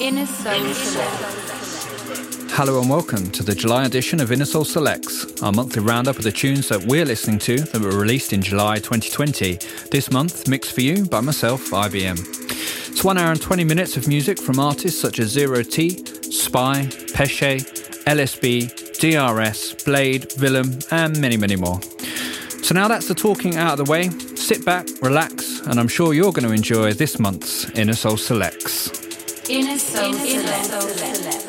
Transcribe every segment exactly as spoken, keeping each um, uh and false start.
Inner Soul Select. Hello and welcome to the July edition of Inner Soul Selects, our monthly roundup of the tunes that we're listening to that were released in July twenty twenty. This month, mixed for you by myself, I B M. It's one hour and twenty minutes of music from artists such as Zero T, Spy, Pesce, L S B, D R S, Blade, Willem, and many, many more. So now that's the talking out of the way, sit back, relax, and I'm sure you're going to enjoy this month's Inner Soul Selects. Inner Soul Select.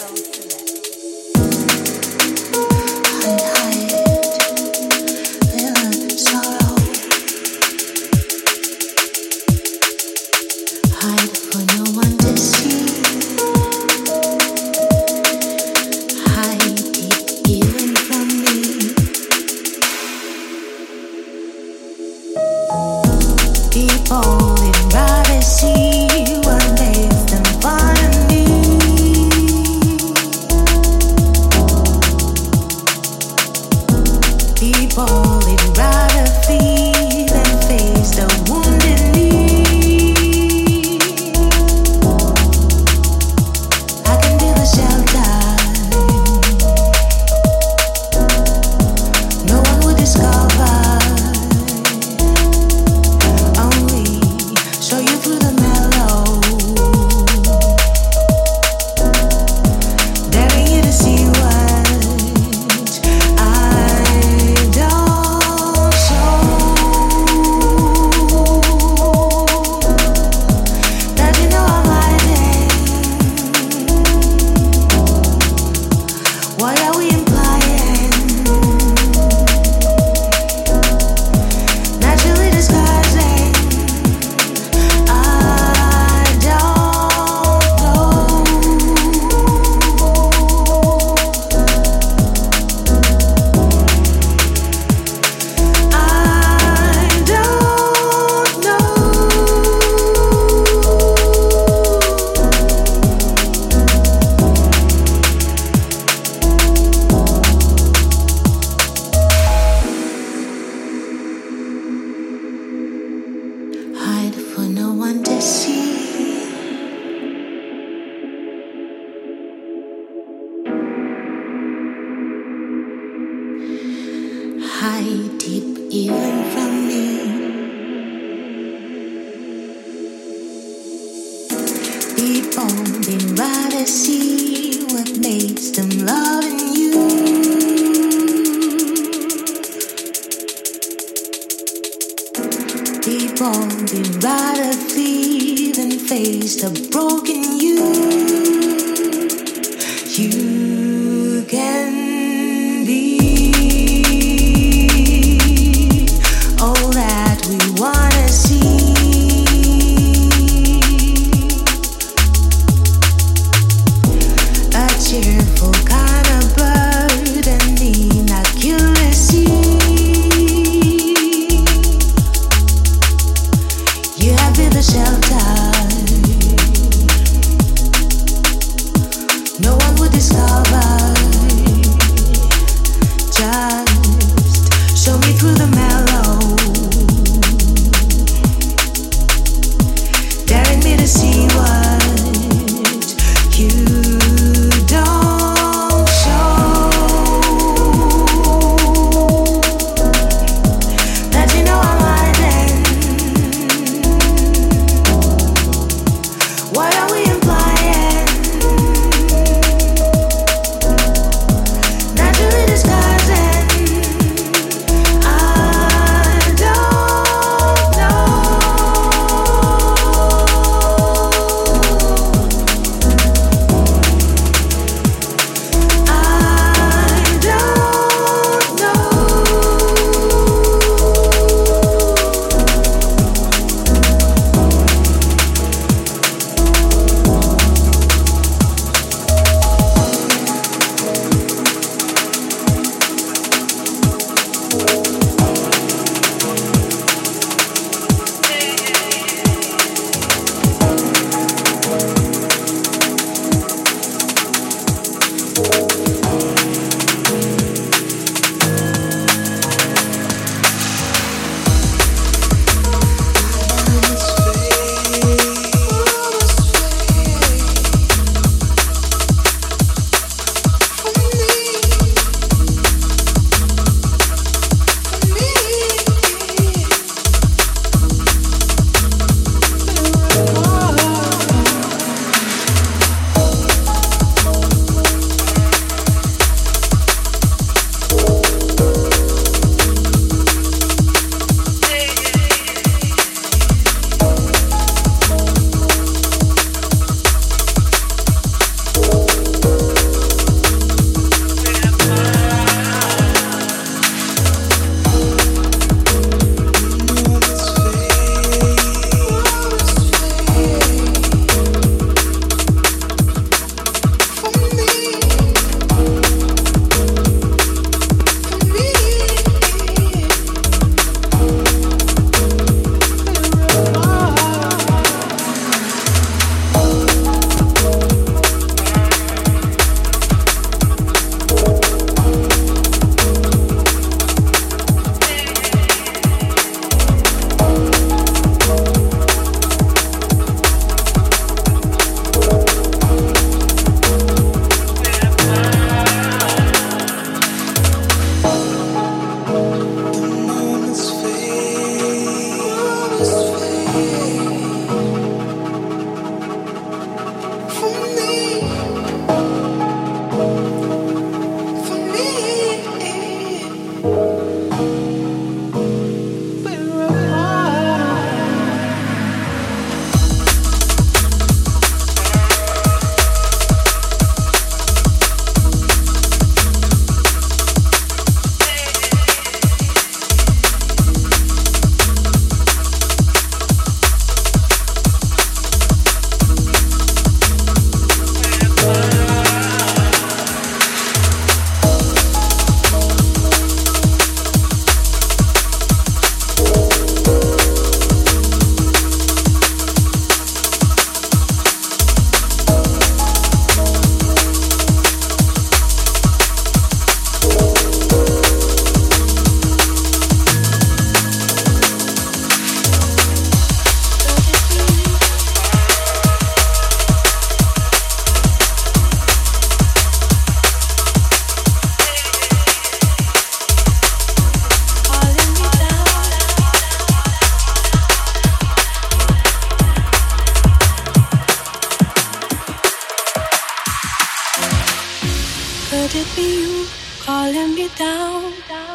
Could it be you calling me down?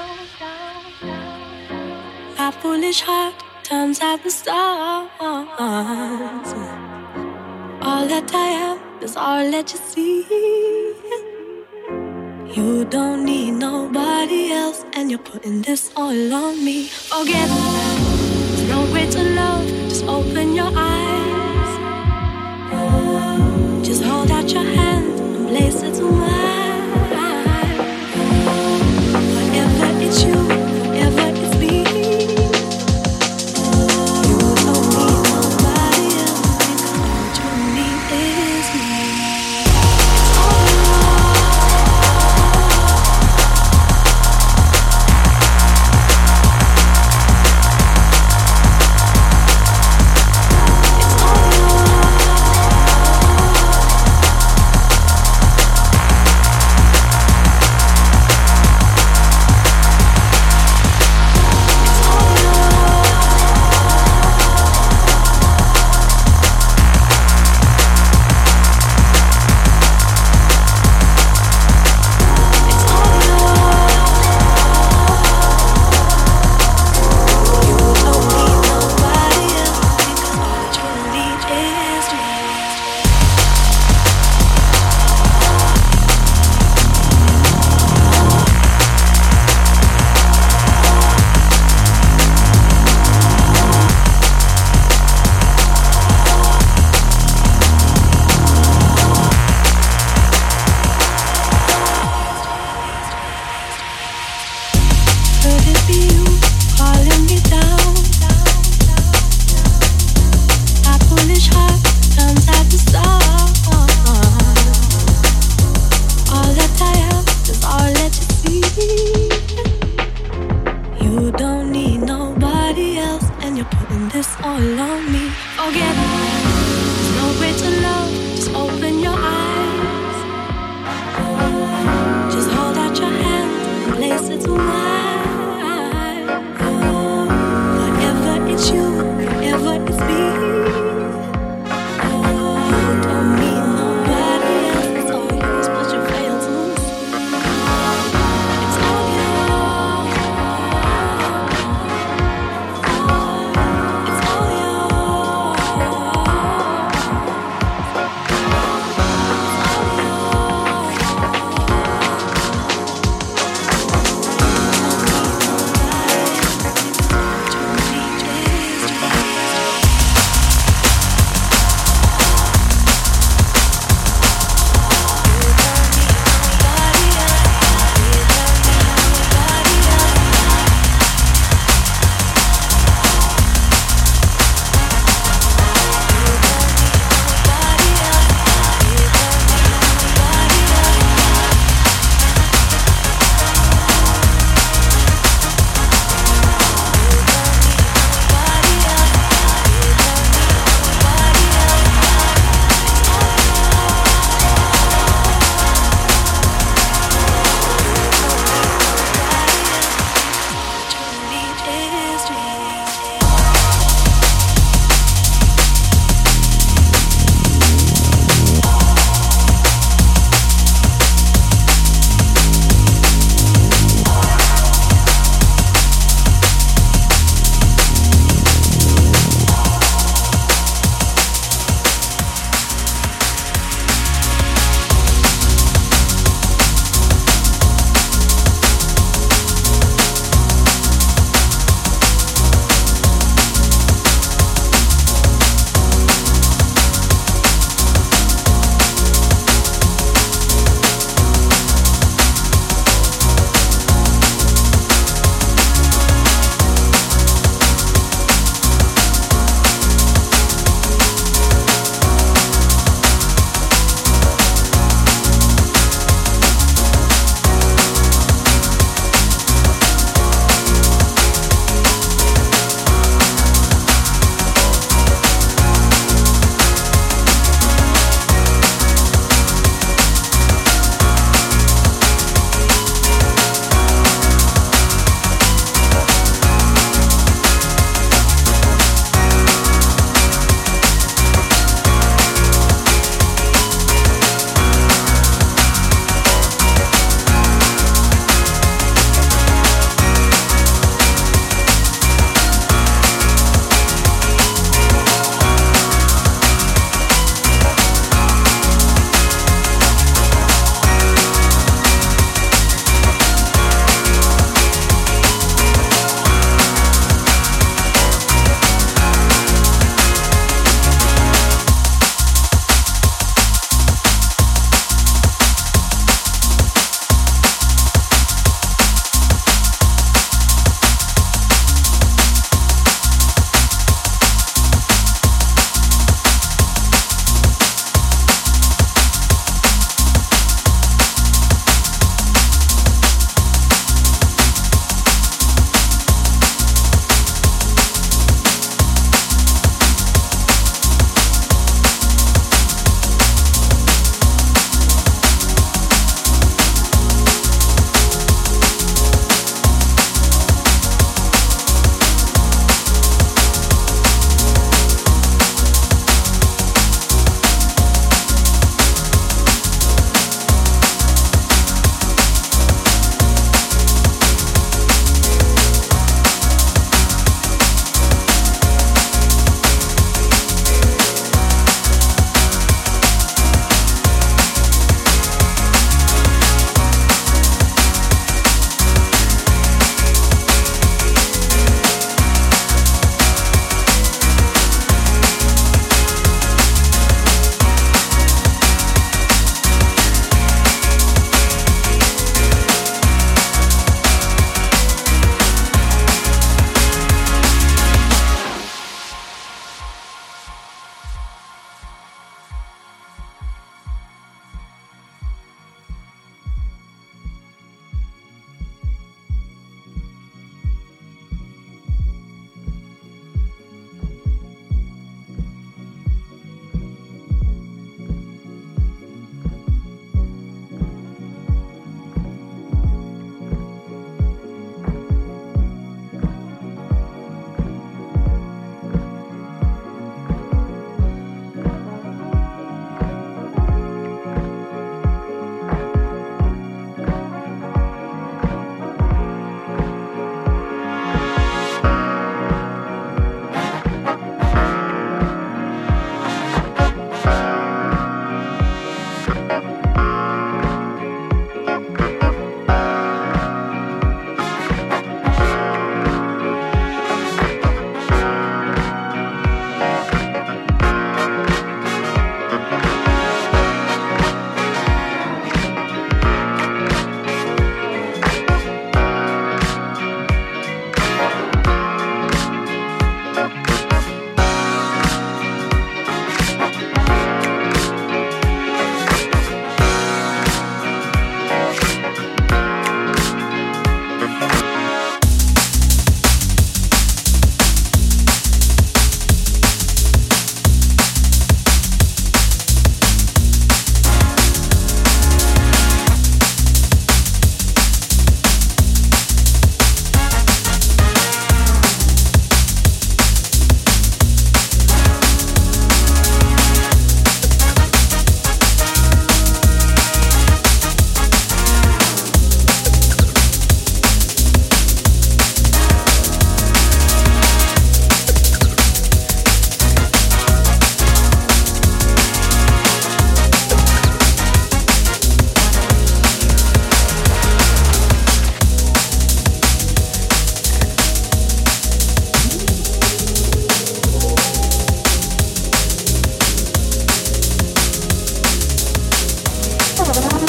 My foolish heart turns out the stars. All that I am is all that you see. You don't need nobody else, and you're putting this all on me. Forget that, there's no way to love. Just open your eyes. Just hold out your hand and place it to mine. Forever it's you, forever it's me. You don't need nobody else, because all you need is me. It's all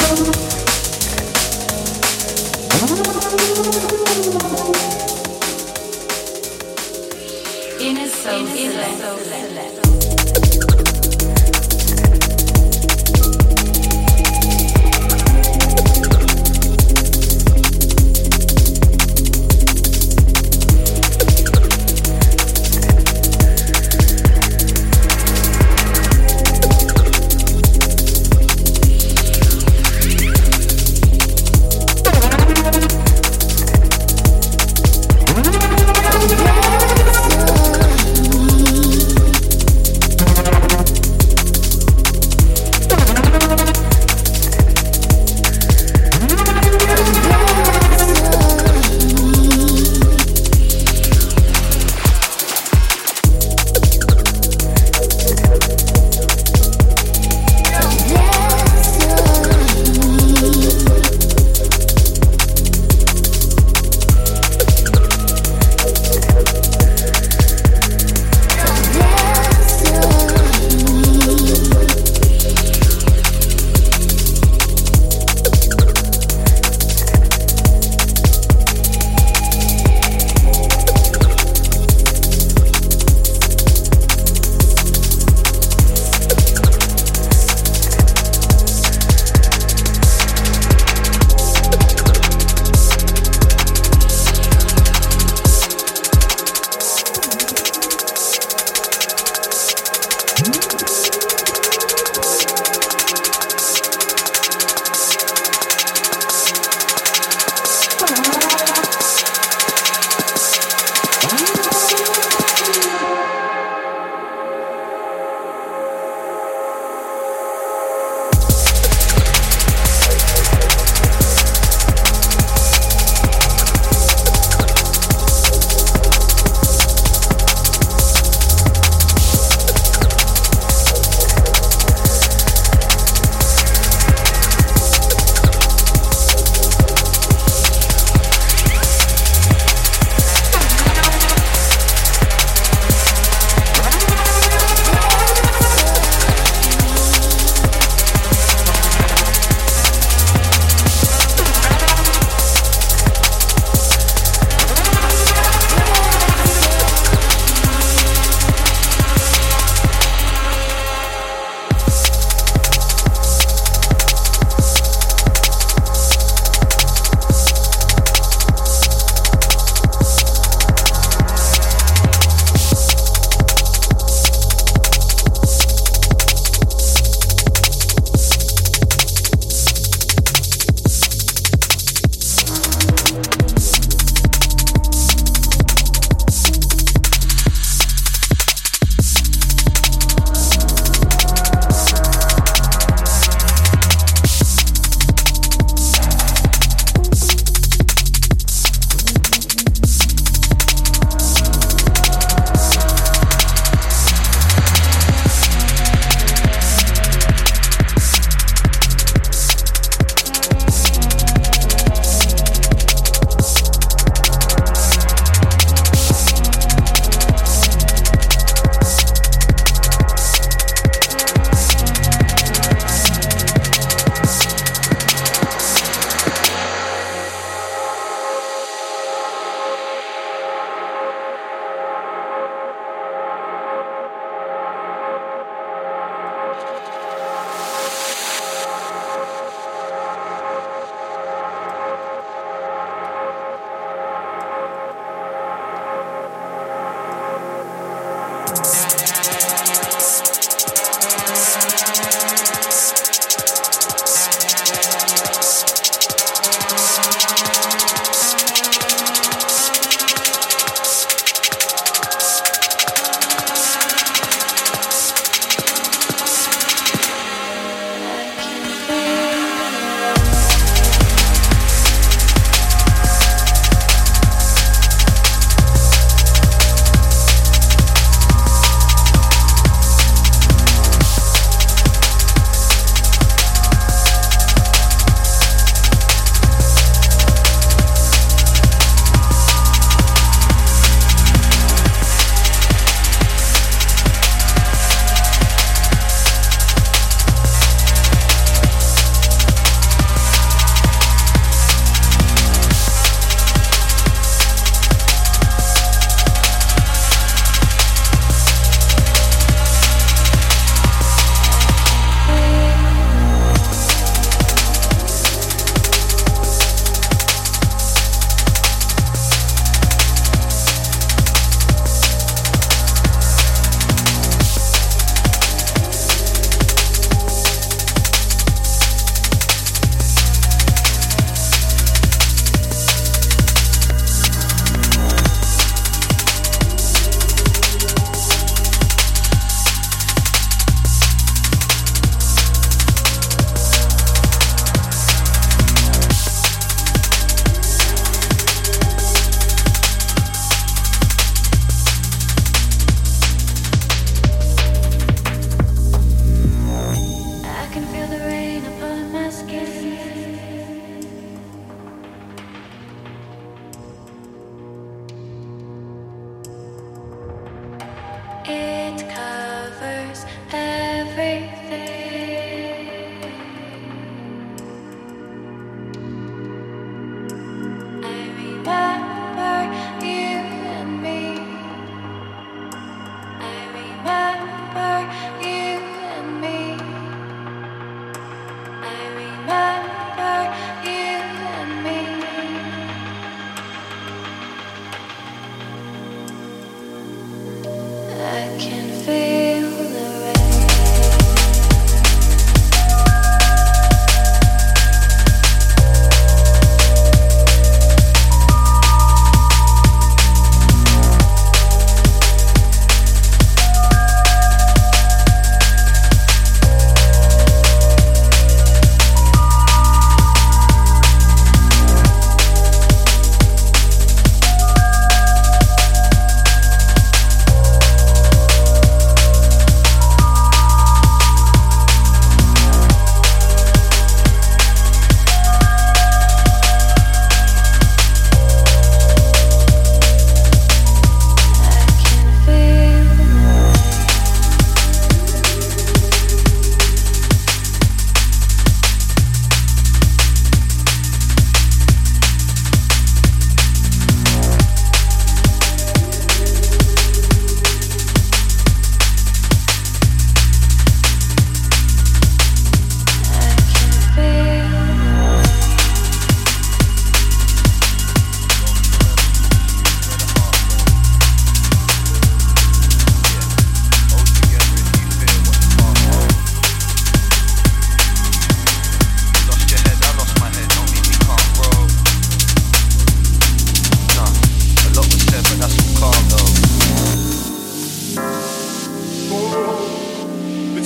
Inner Soul Select.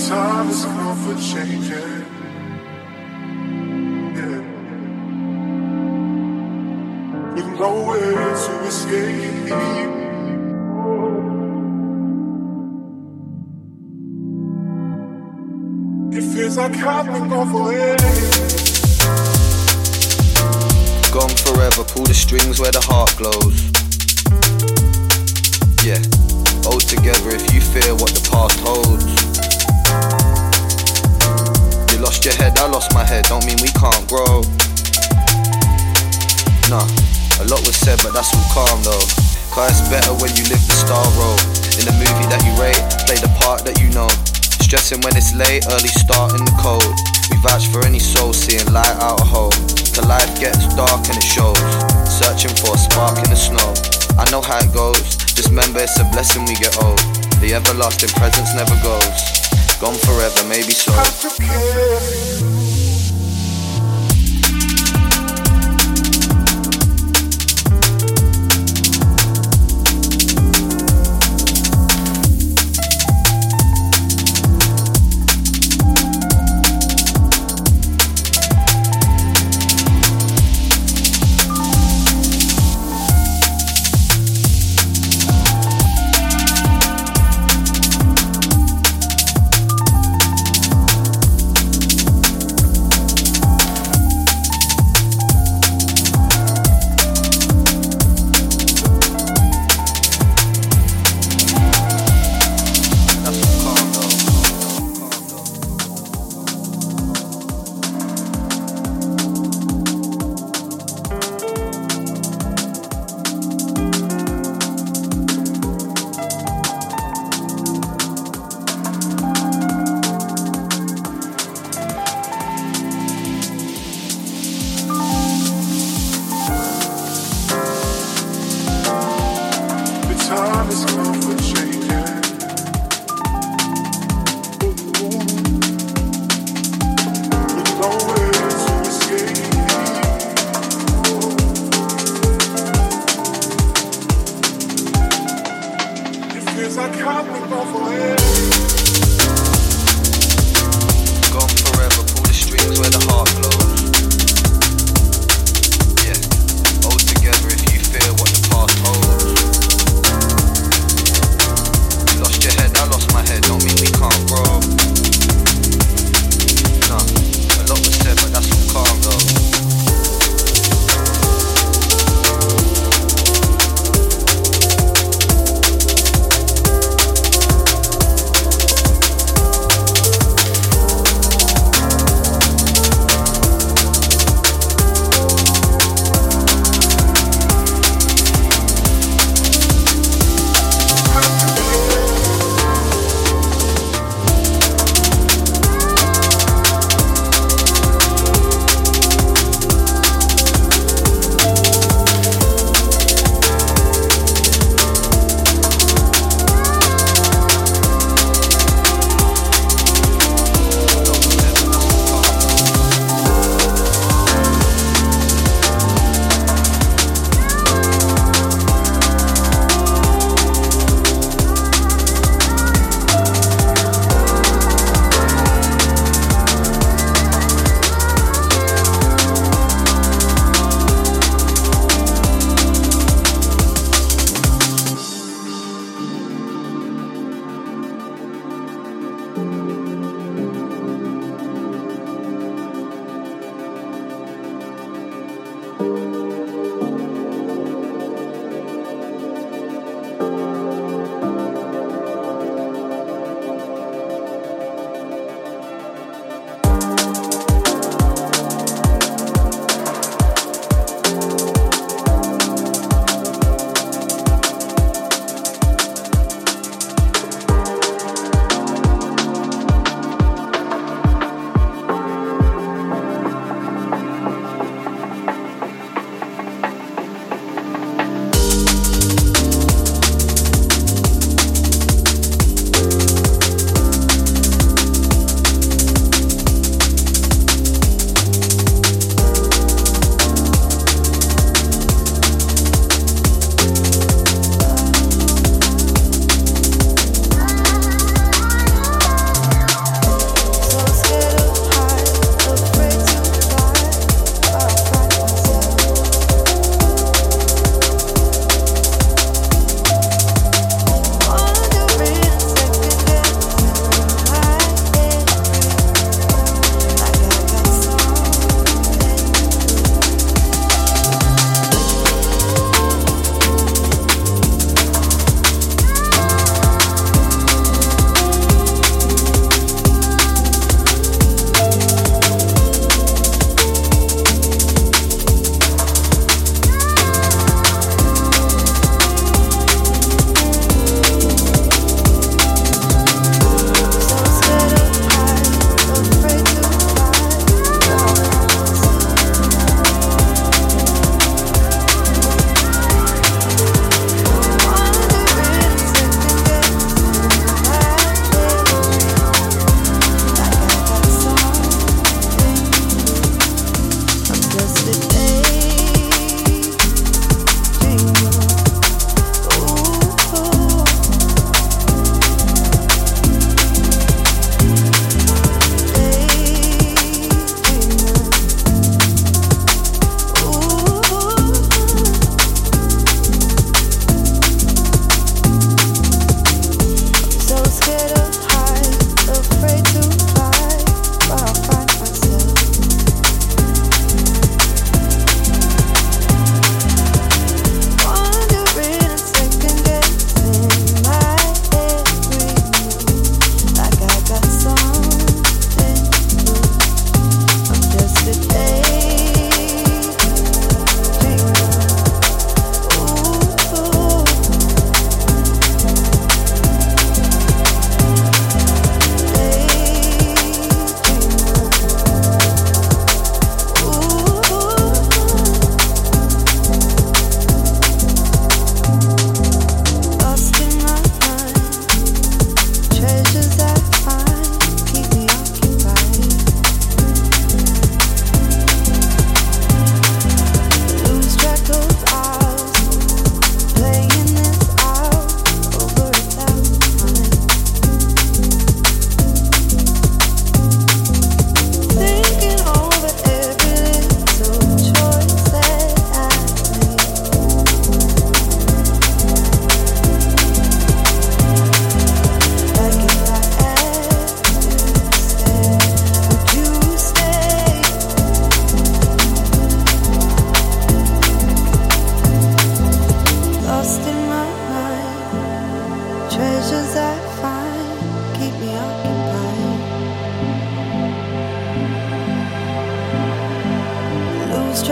time has come for changing. Yeah. With nowhere to escape. It feels like I've been gone forever. Gone forever, pull the strings where the heart glows. Yeah, hold together if you fear what the past holds. You lost your head, I lost my head, don't mean we can't grow. Nah, a lot was said but that's all calm though. Cause it's better when you live the star role. In the movie that you rate, play the part that you know. Stressing when it's late, early start in the cold. We vouch for any soul seeing light out of home. Till life gets dark and it shows. Searching for a spark in the snow. I know how it goes. Just remember it's a blessing we get old. The everlasting presence never goes. Gone forever, maybe so.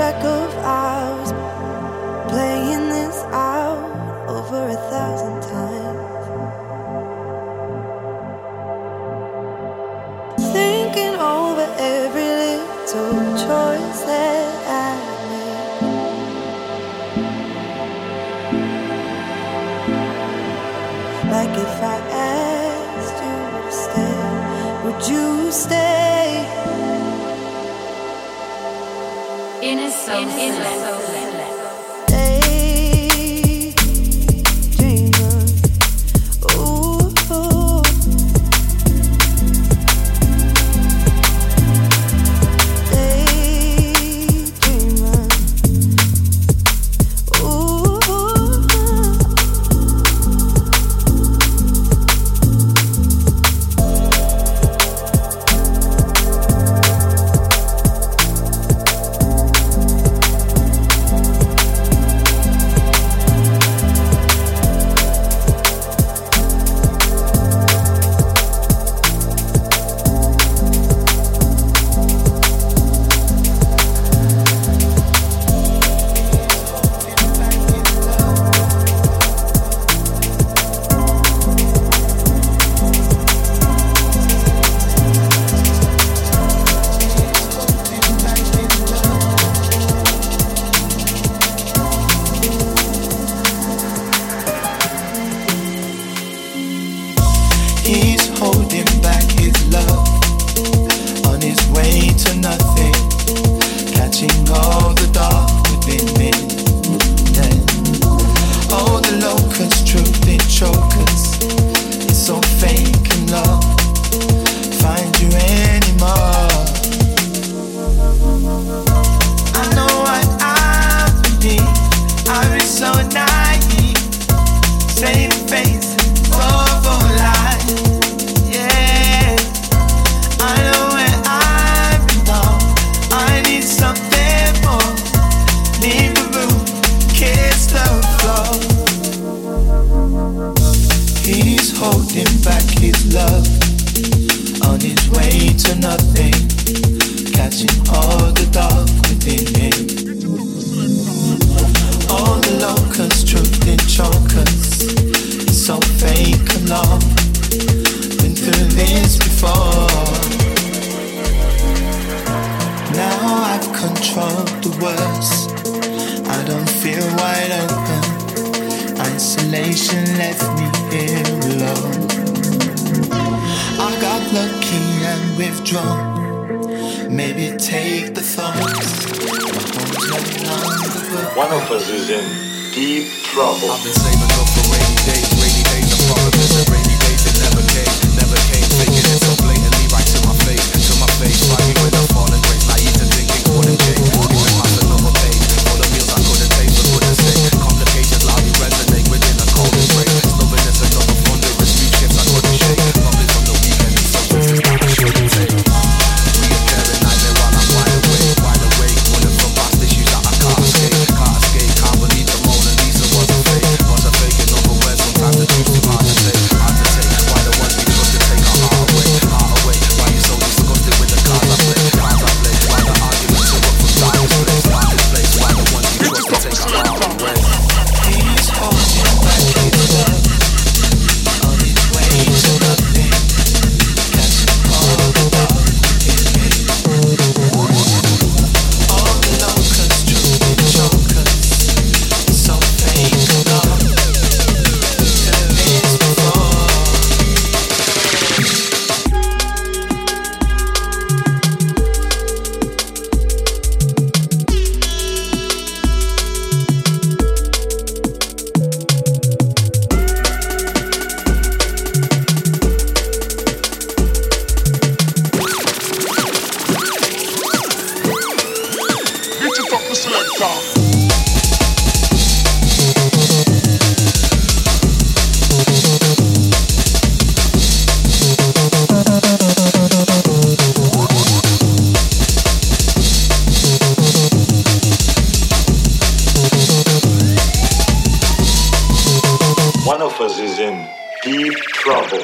track of hours, playing this out over a thousand times, thinking over every little choice that I made. Like if I asked you to stay, would you stay? Inner Soul Select. One of us is in deep trouble. I've been saving up for rainy days, rainy days are promises, and rainy days it never came, never came. Thinking it so blatantly right to my face, to my face. Fighting with a fallen grace, naive to thinking couldn't change. Even past another page, all the meals I couldn't taste but couldn't say. Complications loudly resonate within a cold embrace. Stubbornness another thunderous speech shifts I couldn't shake. Nothing from the weekend, it's so quick, this time I shouldn't take. Reappearing nightmare while I'm wide awake, wide awake. Running from past issues that I can't escape, can't escape. Can't believe the Mona Lisa was a fake, was a fake. In other words, sometimes the truth's too hard to take, hard to take. Why the ones we trust to take our heart away, heart away. Why you so disgusted with the cards I play, cards I play. Why the arguments are up from darkest place, darkest place. Why the ones we trust to take our heart away. He's holding back his love on his way to nothing, catching all the dark in me. All the locusts, truth chokers, so fake love. Never been before. Get it up the selector. One of us is in deep trouble.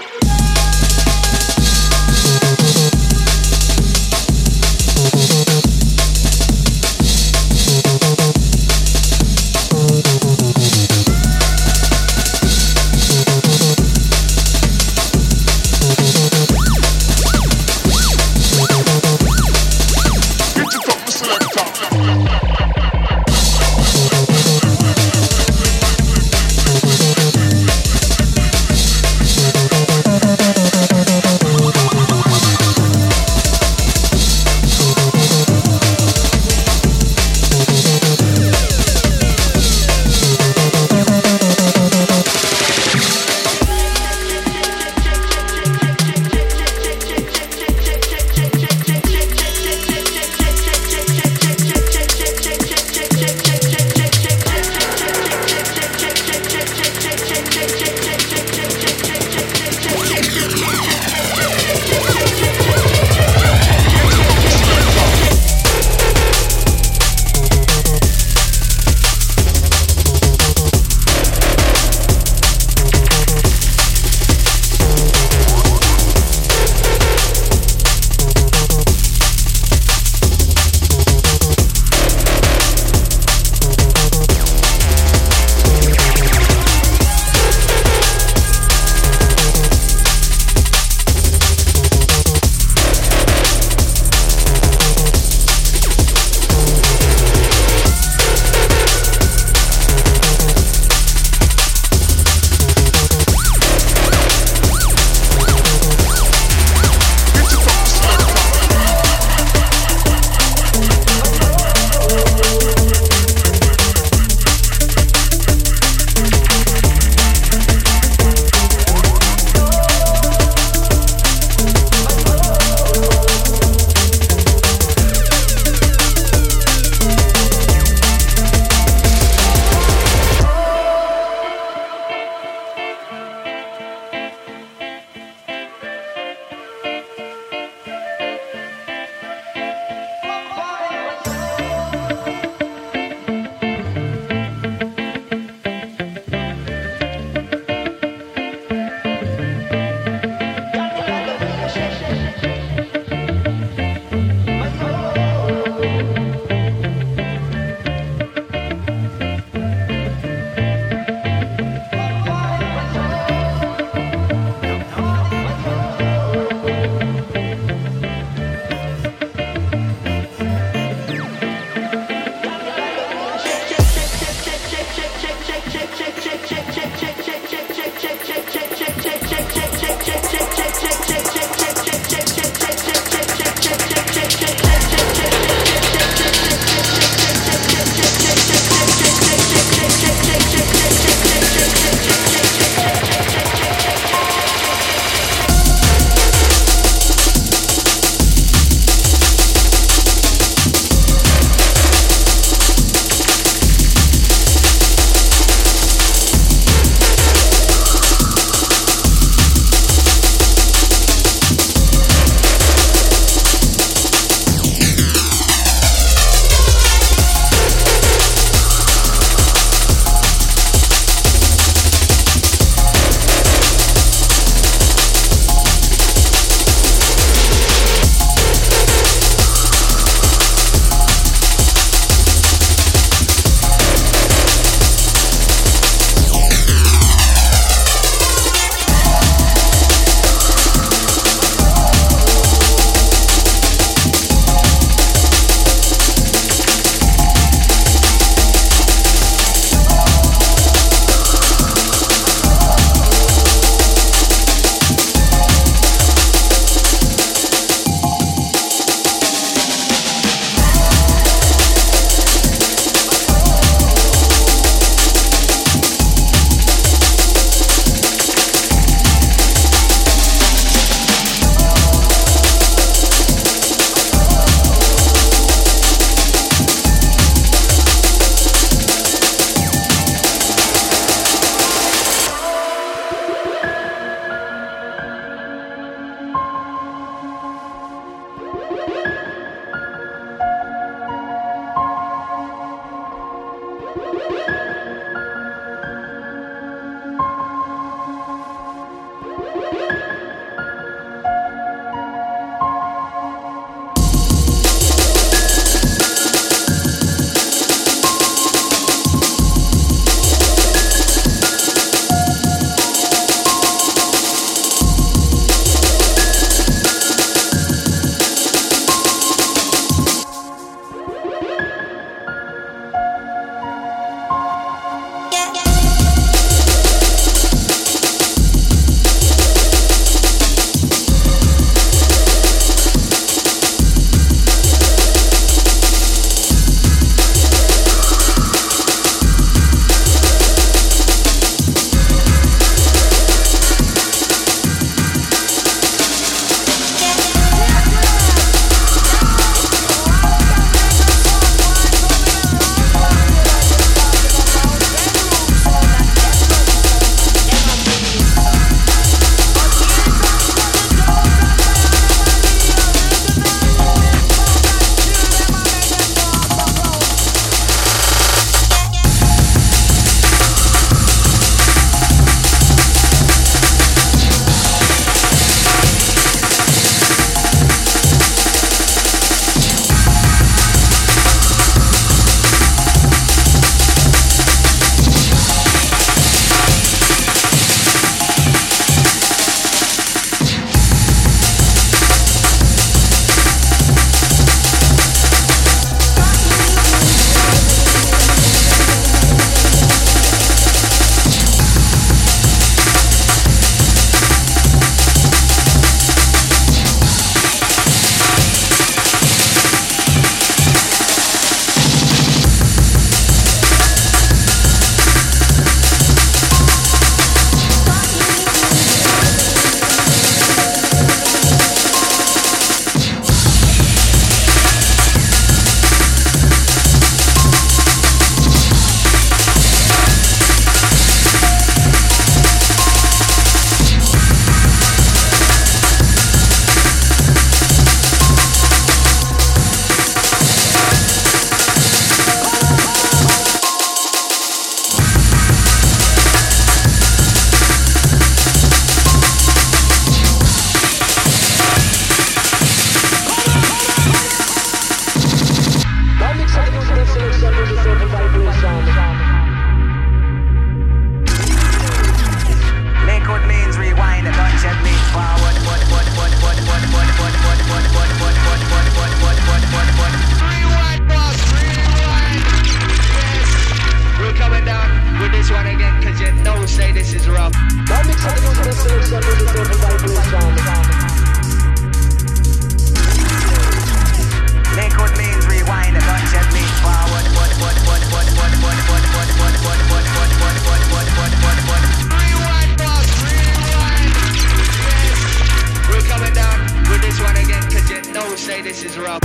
say this is rough.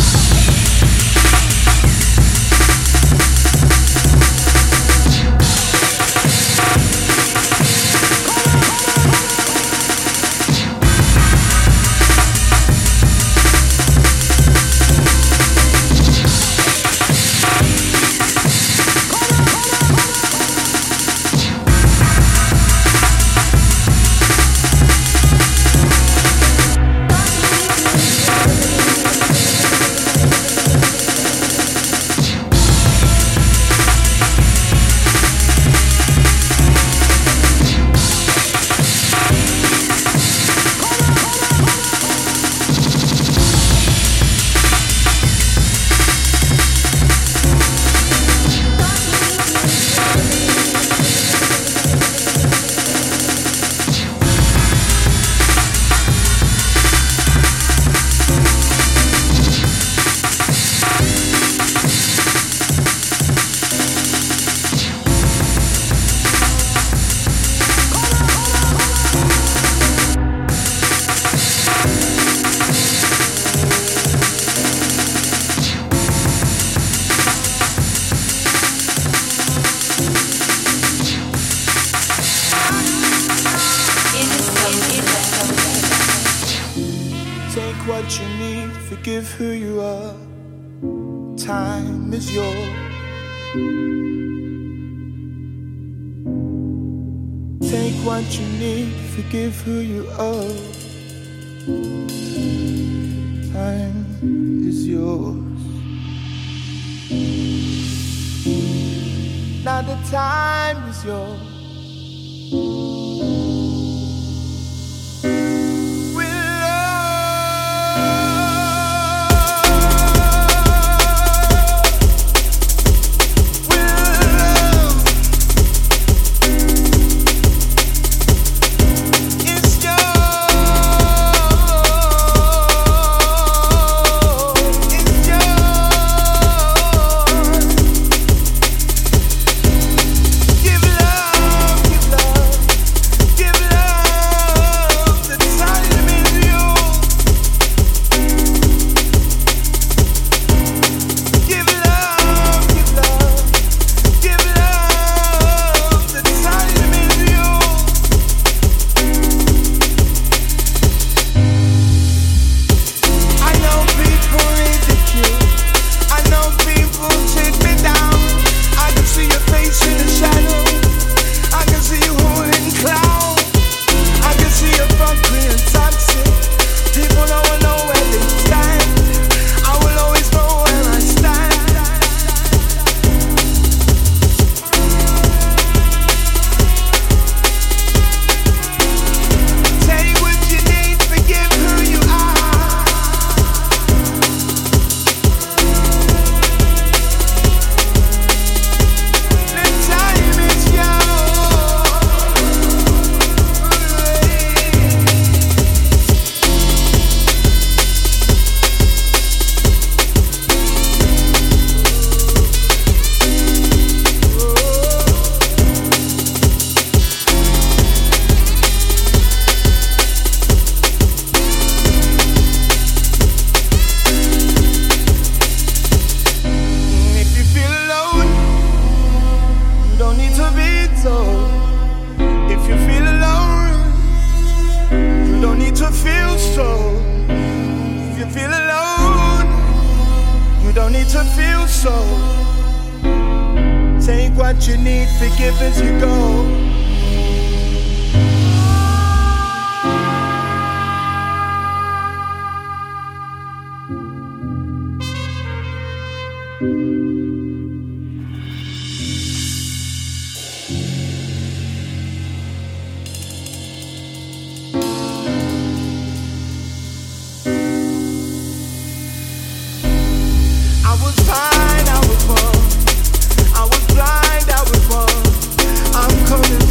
what you need, forgive who you are. Time is yours. Take what you need, forgive who you are. Time is yours. Now the time is yours. Coming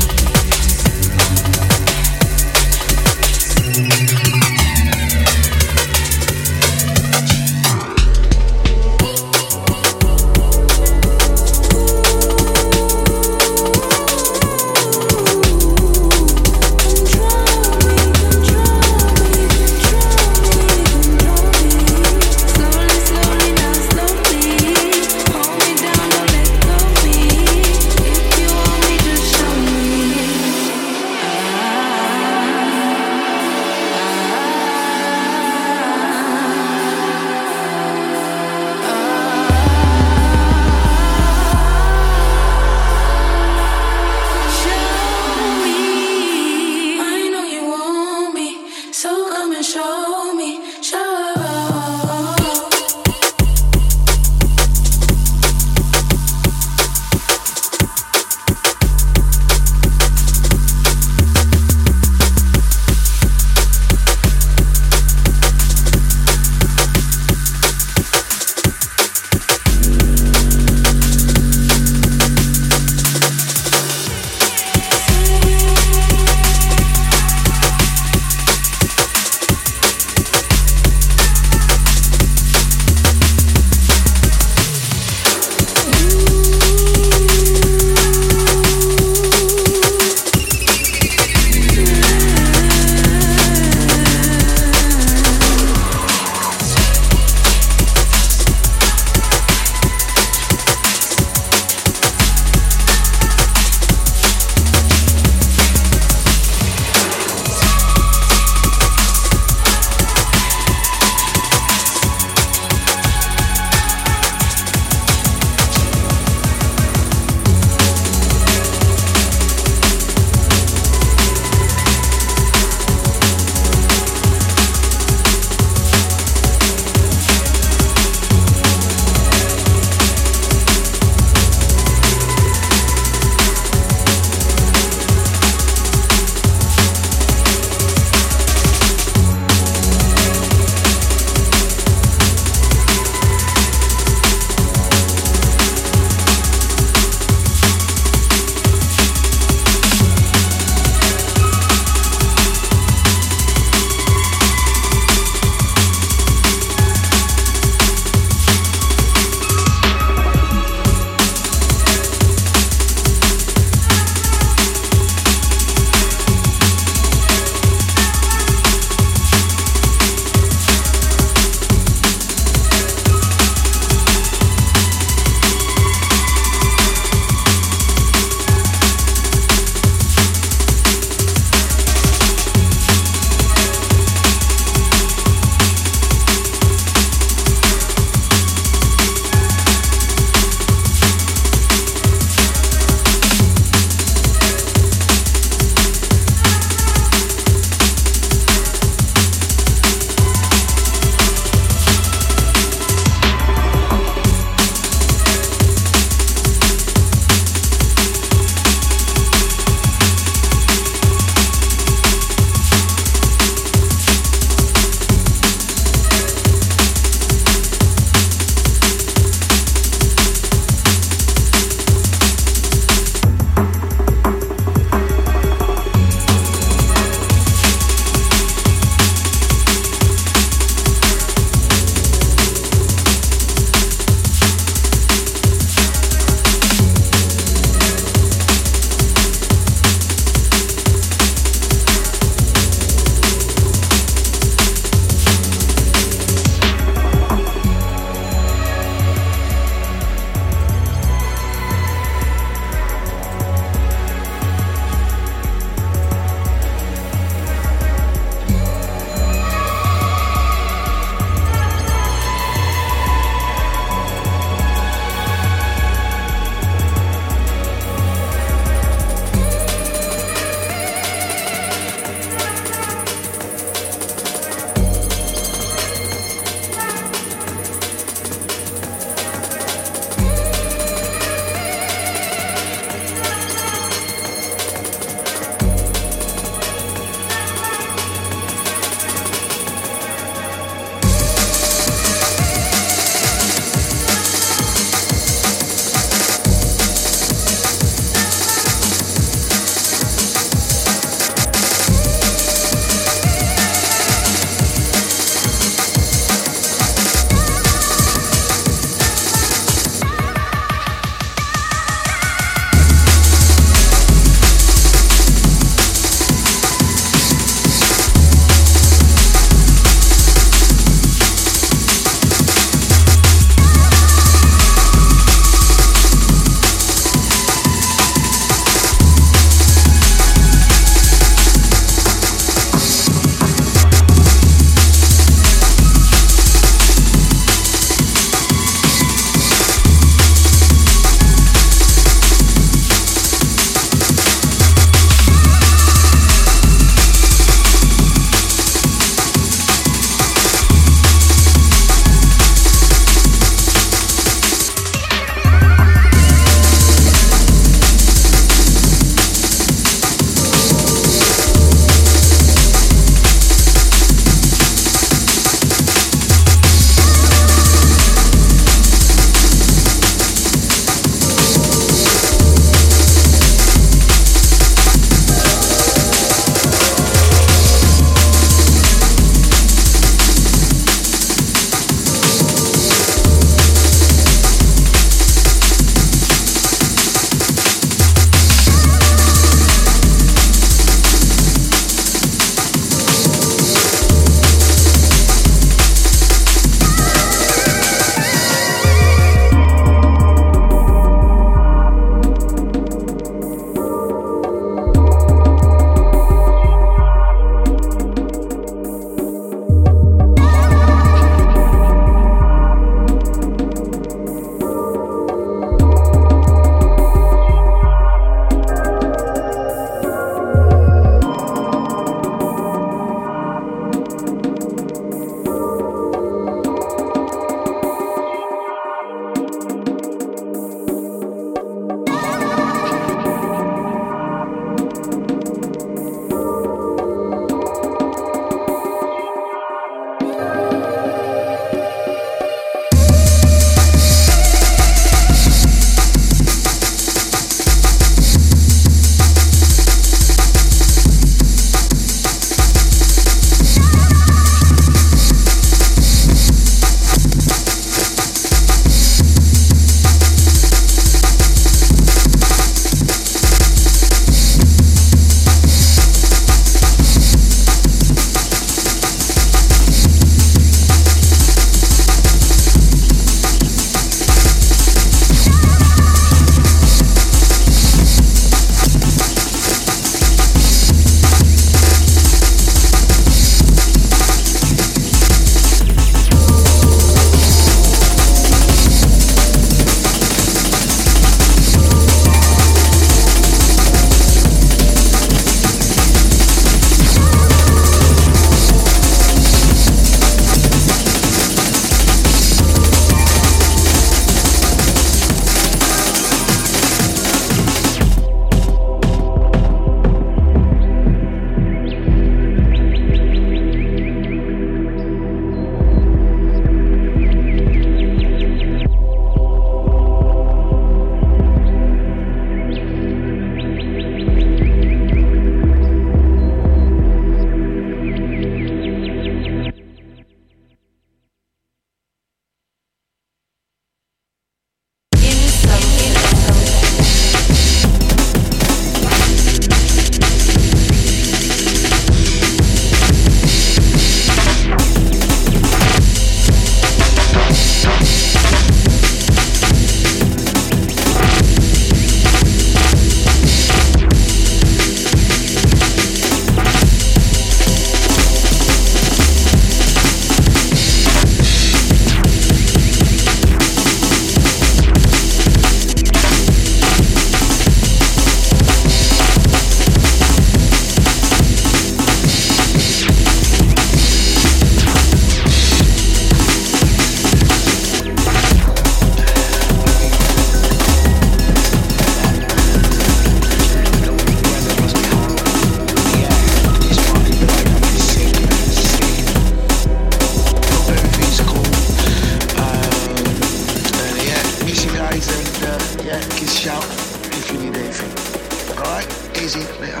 Alright, easy, later.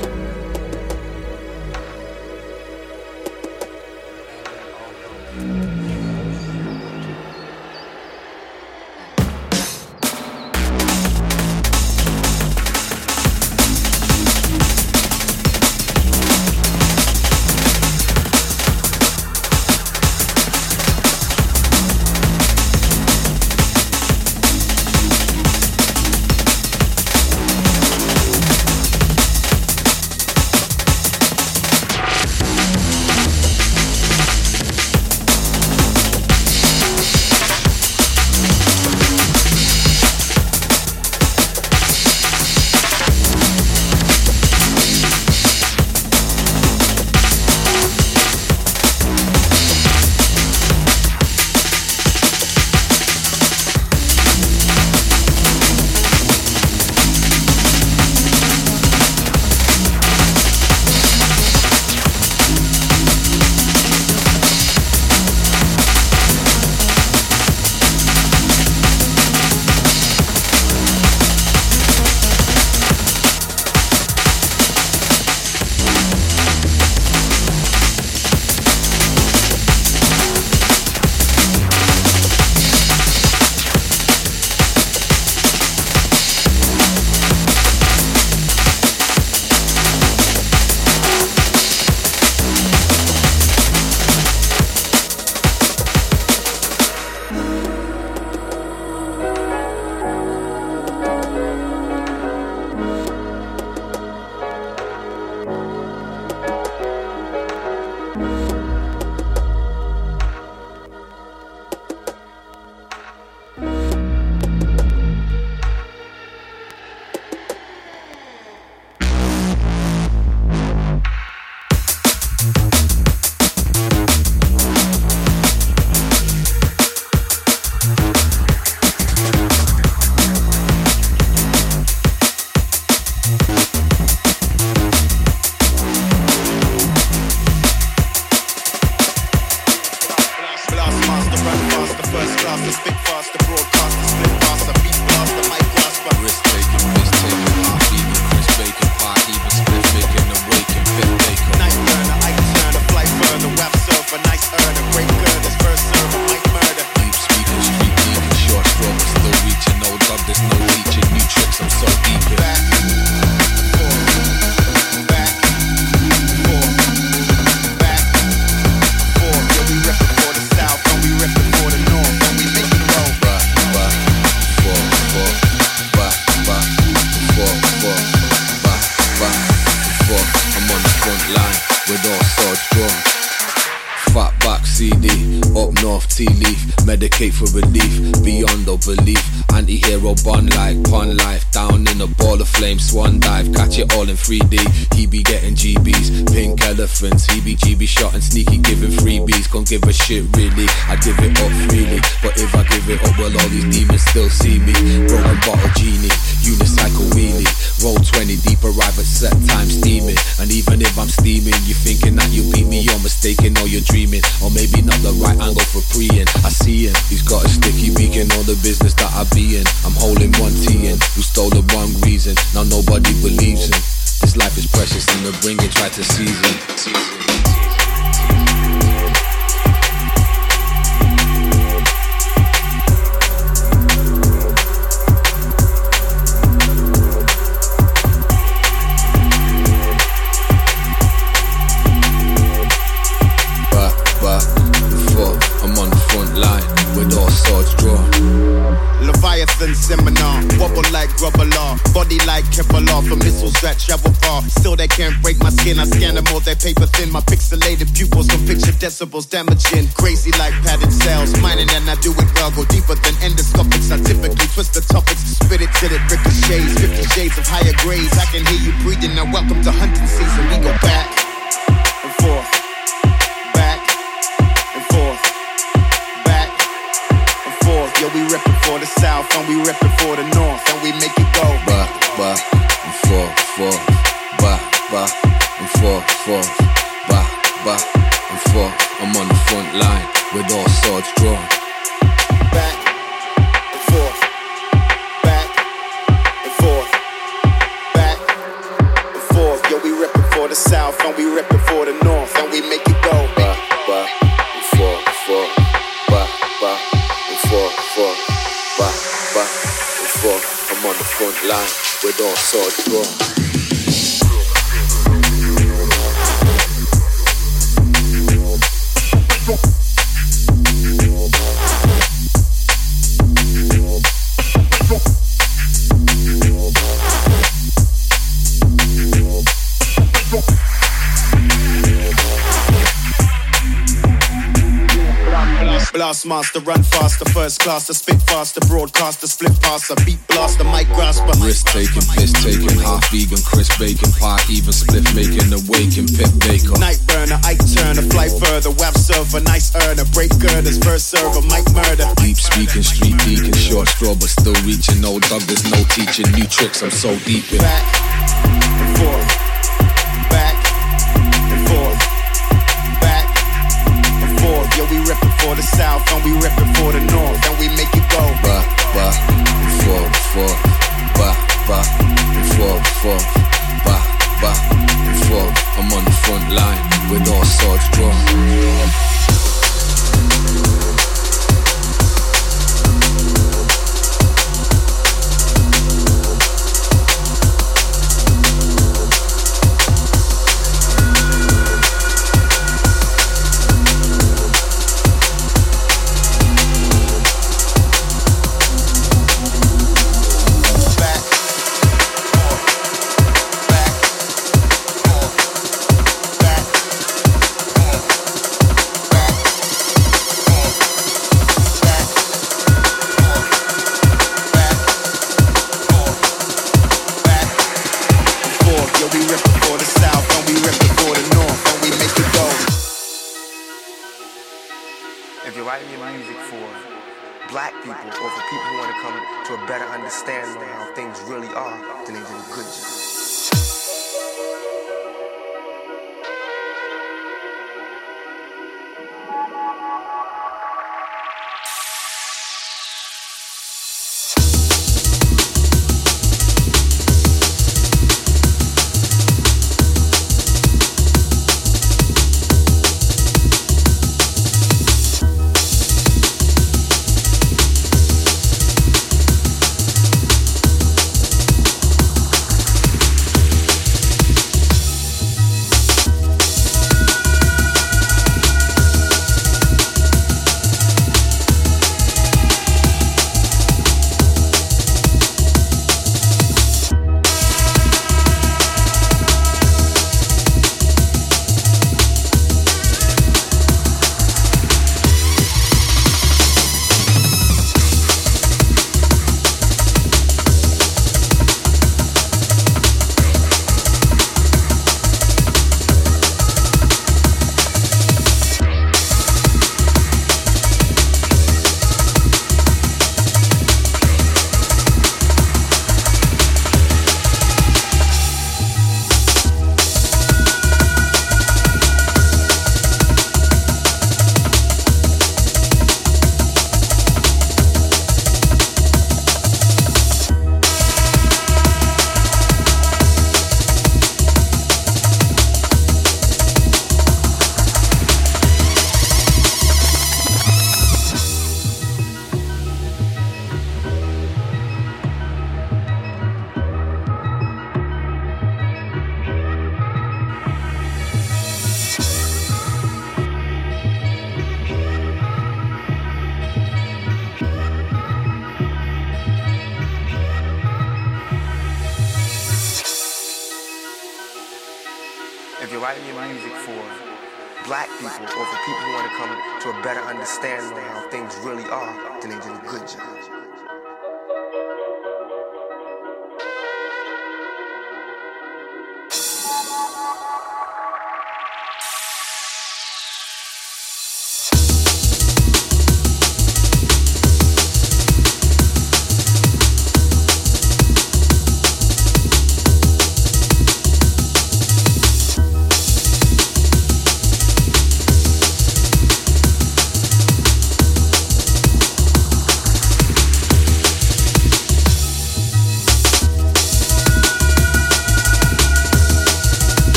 Medicate for relief, beyond all belief. Anti-hero bun like pun life. Down in a ball of flame, swan dive. Catch it all in three D. He be getting G Bs, pink elephants. He be G B shot and sneaky giving freebies. Can't give a shit really, I give it up freely. But if I give it up, well all these demons still see me. Broken bottle genie, unicycle wheelie. Roll twenty deep, arrive at set time steaming. And even if I'm steaming, you thinking that you beat me, you're mistaken or you're dreaming. Or maybe not the right angle for preying. I see him, he's got a sticky beak in all the business that I be in. I'm holding one T in, who stole the wrong reason. Now nobody believes him. This life is precious and the bringing try to seize it. Leviathan seminar, wobble like Grubbalar, body like Kevlar for missiles that travel far. Still they can't break my skin, I scan them all, they paper thin. My pixelated pupils don't picture decibels damaging. Crazy like padded cells, mining and I do it well. Go deeper than endoscopics, I typically twist the topics. Spit it till it ricochets, fifty shades of higher grades. I can hear you breathing, now welcome to hunting season. We go back and forth, back and forth, back and forth. Yeah, we reppin' for the south and we reppin' for the north and we make it go back, back and forth, forth, back, back and forth, forth, back, back and forth. I'm on the front line with all swords drawn. Back and forth, back and forth, back for the south, and we rip it for the north, and we make it go. Ba, ba, before, before, ba, ba, before, before, ba, ba, before. I'm on the front line with all swords drawn. Blast master, run faster, first class, the spit faster, broadcaster, split passer, beat blaster, mic grasper. Risk taking, piss taking, half vegan, crisp bacon, pie even, split making, awaken, pit baker. Night burner, Ike Turner, fly further, web server, nice earner, break girders, verse server, mic murder. Deep speaking, street deacon, short straw, but still reaching. No dog, there's no teaching, new tricks, I'm so deep in. Back and forth, back and forth, back and forth. Yeah, we rip it for the south, and we rip it for the north, and we make it go. Ba, ba, before, before, ba, ba, before, before, ba, ba, before. I'm on the front line with all swords drawn. If you're writing your music for black people or for people who want to come to a better understanding of how things really are, then they did a good job.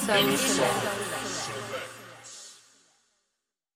Soul Select.